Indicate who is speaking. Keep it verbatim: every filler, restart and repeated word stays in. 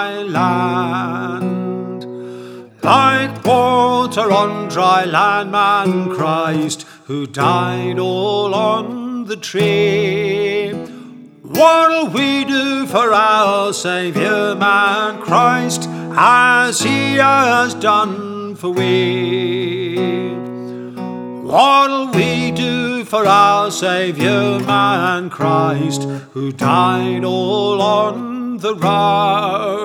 Speaker 1: dry land. Like water on dry land, man Christ, who died all on the tree. What'll we do for our Saviour, man Christ, as he has done for we? What'll we do for our Saviour, man Christ, who died all on the road?